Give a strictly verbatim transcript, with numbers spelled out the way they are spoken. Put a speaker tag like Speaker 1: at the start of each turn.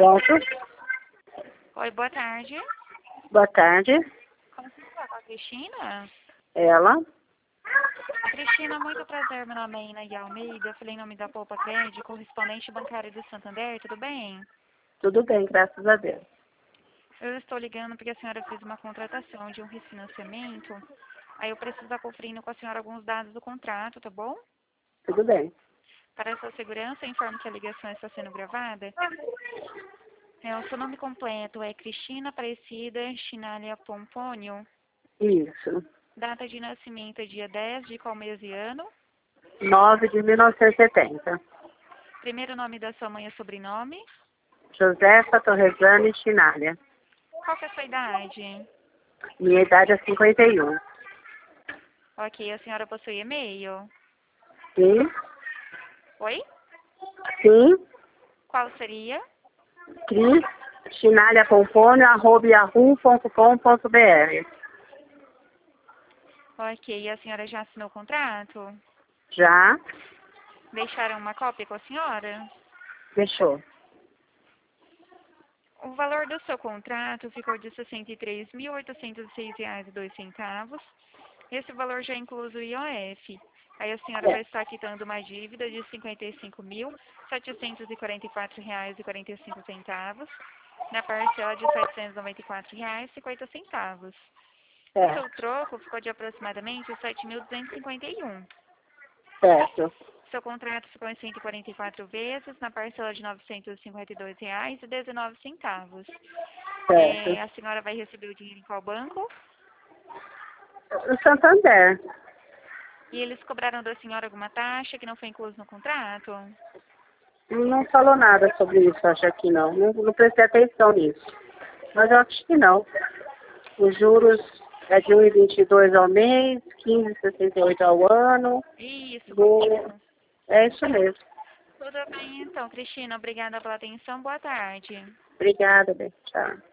Speaker 1: Pronto.
Speaker 2: Oi, boa tarde.
Speaker 1: Boa tarde.
Speaker 2: Como você está com a Cristina?
Speaker 1: Ela.
Speaker 2: Cristina, muito prazer. Meu nome é Ina Almeida. Eu falei em nome da Poupa Crédito, correspondente bancário do Santander. Tudo bem?
Speaker 1: Tudo bem, graças a Deus.
Speaker 2: Eu estou ligando porque a senhora fez uma contratação de um refinanciamento. Aí eu preciso estar conferindo com a senhora alguns dados do contrato, tá bom?
Speaker 1: Tudo bem.
Speaker 2: Para a sua segurança, informo que a ligação está sendo gravada. É, o seu nome completo é Cristina Aparecida Chinalha Pompônio.
Speaker 1: Isso.
Speaker 2: Data de nascimento é dia dez de qual mês e ano?
Speaker 1: nove de mil novecentos e setenta.
Speaker 2: Primeiro nome da sua mãe e sobrenome?
Speaker 1: Josefa Torresani Chinalha.
Speaker 2: Qual que é a sua idade?
Speaker 1: Minha idade é cinquenta e um.
Speaker 2: Ok, a senhora possui e-mail?
Speaker 1: Sim.
Speaker 2: Oi?
Speaker 1: Sim.
Speaker 2: Qual seria?
Speaker 1: Cris Chinalha Pompônio, arroba yahoo ponto com ponto br.
Speaker 2: Ok, a senhora já assinou o contrato?
Speaker 1: Já?
Speaker 2: Deixaram uma cópia com a senhora?
Speaker 1: Deixou.
Speaker 2: O valor do seu contrato ficou de sessenta e três mil oitocentos e seis reais e dois centavos. Esse valor já inclui o I O F. Aí a senhora
Speaker 1: É.
Speaker 2: vai estar quitando uma dívida de cinquenta e cinco mil setecentos e quarenta e quatro reais e quarenta e cinco centavos, na parcela de setecentos e noventa e quatro reais e cinquenta centavos. O seu
Speaker 1: Certo.
Speaker 2: troco ficou de aproximadamente sete mil duzentos e cinquenta e um.
Speaker 1: Certo.
Speaker 2: Seu contrato ficou em cento e quarenta e quatro vezes, na parcela de novecentos e cinquenta e dois reais e dezenove centavos. É,
Speaker 1: Certo.
Speaker 2: a senhora vai receber o dinheiro em qual banco?
Speaker 1: O Santander.
Speaker 2: E eles cobraram da senhora alguma taxa que não foi incluso no contrato?
Speaker 1: Não falou nada sobre isso, acho que não. Não, não prestei atenção nisso. Mas eu acho que não. Os juros é de um vírgula vinte e dois ao mês, quinze vírgula sessenta e oito ao ano.
Speaker 2: Isso,
Speaker 1: Do...
Speaker 2: correto.
Speaker 1: É isso mesmo.
Speaker 2: Tudo bem, então, Cristina. Obrigada pela atenção. Boa tarde.
Speaker 1: Obrigada, bem. Tchau.